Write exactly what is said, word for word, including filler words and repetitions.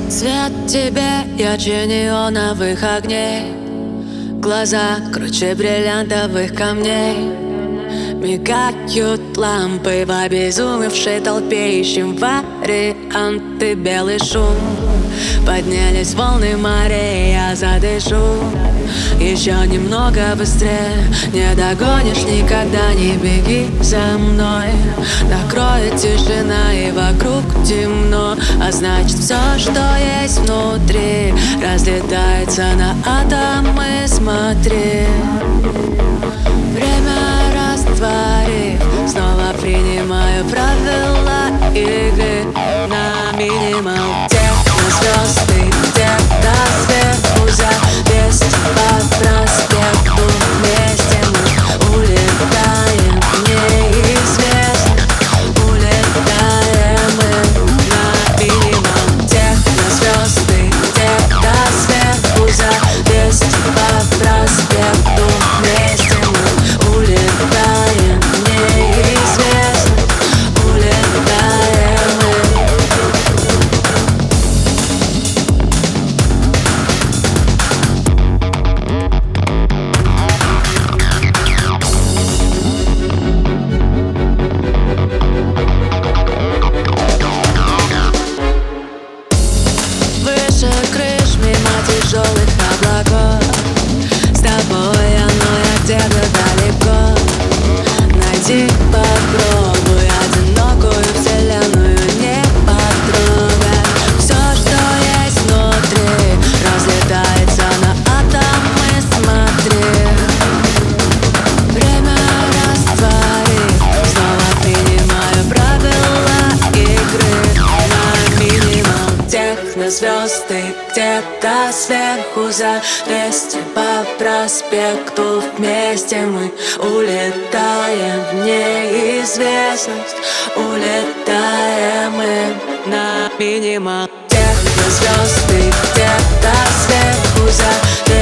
Свет тебе ярче неоновых огней, глаза круче бриллиантовых камней. Мигают лампы в обезумевшей толпе, ищем варианты, белый шум. Поднялись волны морей, я задышу еще немного быстрее. Не догонишь никогда, не беги за мной. Накроет тишина и вокруг темно, а значит все, что есть внутри, разлетается на атомы, смотри. Время растворив, снова принимаю правила игры на минимал. Звезды где-то сверху, завесть по проспекту. Вместе мы улетаем в неизвестность. Улетаем мы на минимум. Технозвезды где-то сверху, завесть по проспекту. Вместе мы улетаем в неизвестность. Улетаем мы. Крыш мимо тяжелых облаков. С тобой оно я где-то далеко. Найди, попробуй одинокую вселенную не потрогать. Все, что есть внутри, разлетается на атомы, смотри. Время растворив, снова принимаю правила игры на минимум. Технозвезды где-то сверху, за двести по проспекту. Вместе мы улетаем в неизвестность. Улетаем мы на минимум. Технозвезды где-то сверху, за